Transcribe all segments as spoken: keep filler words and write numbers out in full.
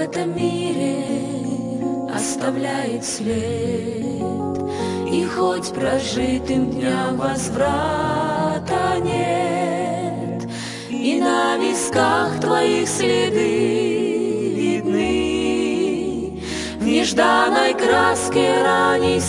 этом мире оставляет след, и хоть прожитым дням возврата нет, и на висках твоих следы видны, в нежданной краске ранней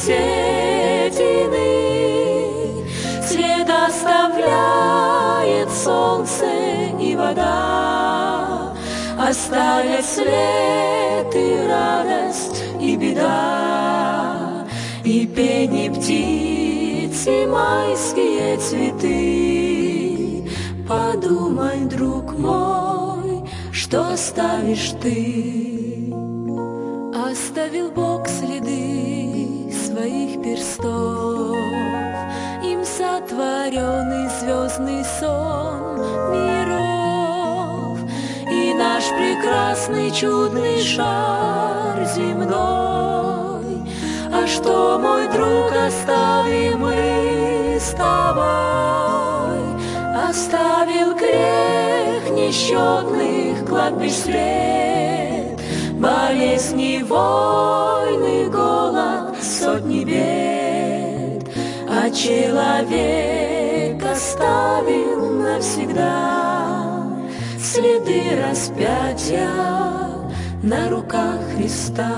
седины след оставляет солнце и вода, оставят след и радость, и беда, и пение птиц, и майские цветы. Подумай, друг мой, что оставишь ты. Оставил Бог следы своих перстов, им сотворенный звездный сон миров, и наш прекрасный чудный шар земной. А что, мой друг, оставим мы с тобой? Оставил грех несчетных кладбищ след, болезни, войны, голод, сотни бед, а человек оставил навсегда следы распятия на руках Христа.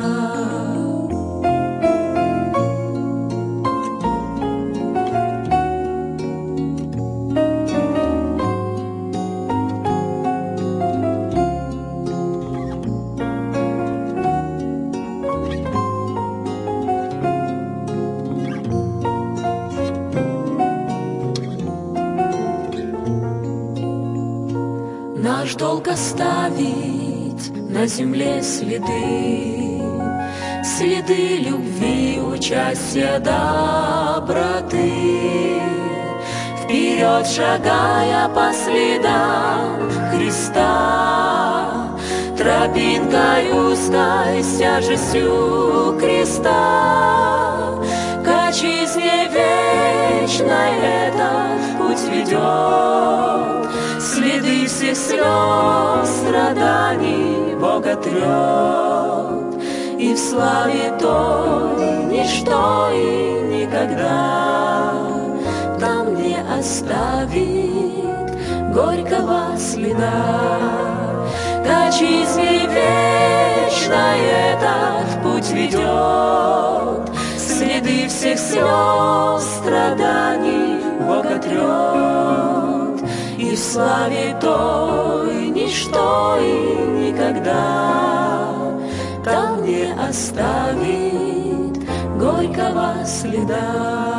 Наш долг оставить на земле следы, следы любви, участия, доброты. Вперед шагая по следам Христа, тропинкой узкой с тяжестью креста, к отчизне вечной этот путь ведет. Следы всех слез, страданий Бога трет, и в славе той ничто и никогда там не оставит горького следа. К отчизне вечной этот путь ведет, следы всех слез, страданий Бога трет, и в славе той ничто и никогда там не оставит горького следа.